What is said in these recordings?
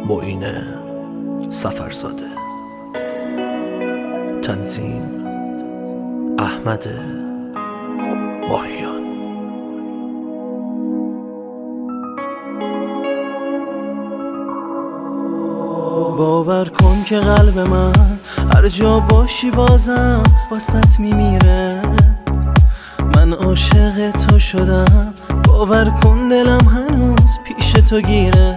معین سفرزاده. تنظیم احمد ماهیان. باور کن که قلب من هر جا باشی بازم واسط میمیره. من عاشق تو شدم، باور کن دلم هنوز پیش تو گیره.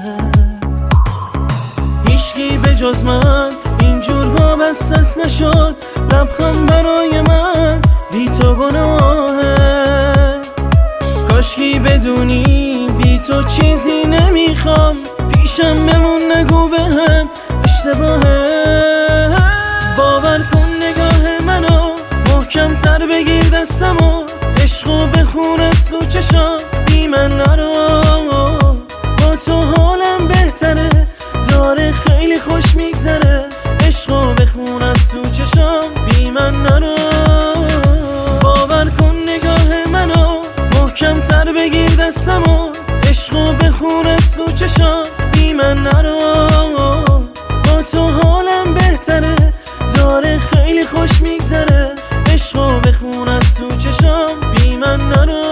هیچکی به جز من اینجور وابستت نشد، لبخند برای من بی تو گناهه. کاشکی بدونی بی تو چیزی نمیخوام، پیشم بمون نگو بهم اشتباهه. باور کن نگاه منو محکم تر بگیر دستمو، عشقو بخون از تو چشام بی من نرو. با تو حالم بهتره، داره خیلی خوش میگذره. عشقو بخون از تو چشام بی من نرو. باور کن نگاه منو محکم تر بگیر دستمو، عشقو بخون از تو چشام بی من نرو. با تو حالم بهتره، داره خیلی خوش میگذره. عشقو بخون از تو چشام بی من نرو.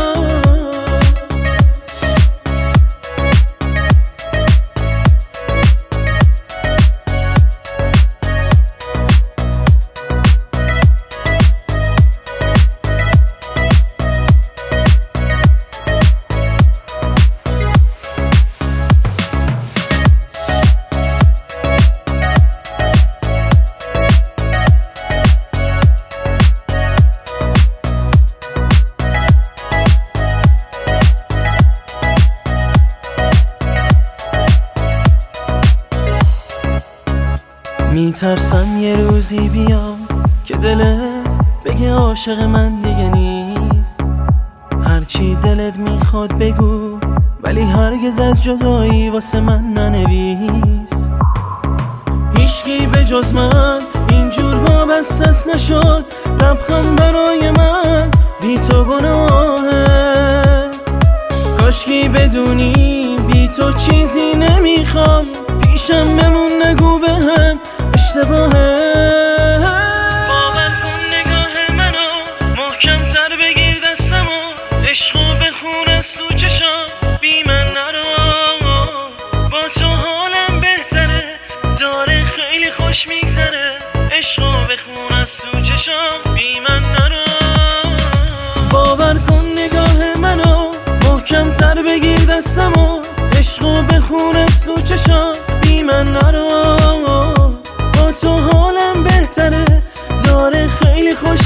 میترسم یه روزی بیام که دلت بگه عاشق من دیگه نیست. هرچی دلت میخواد بگو، ولی هرگز از جدایی واسه من ننویس. هیچکی به جز من اینجور وابستت نشد، لبخند برای من بی تو گناهه. کاشکی بدونی بی تو چیزی نمیخوام، پیشم بمون نگو بهم اشتباهه. باور کن نگاه منو محکم تر بگیر دستمو، عشقو بخون از تو چشام بی من نرو. با تو حالم بهتره، داره خیلی خوش میگذره. عشقو بخون از تو چشام بی من نرو. باور کن نگاه منو محکم تر بگیر دستمو، عشقو بخون از تو چشام بی من نرو. با تو حالم بهتره، داره خیلی خوش